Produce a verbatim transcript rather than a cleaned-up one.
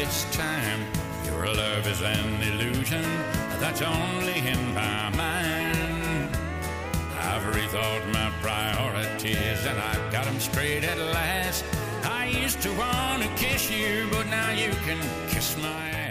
this time. Your love is an illusion that's only in my mind. I've rethought my priorities and I've got them straight at last. I used to want to kiss you, but now you can kiss my ass.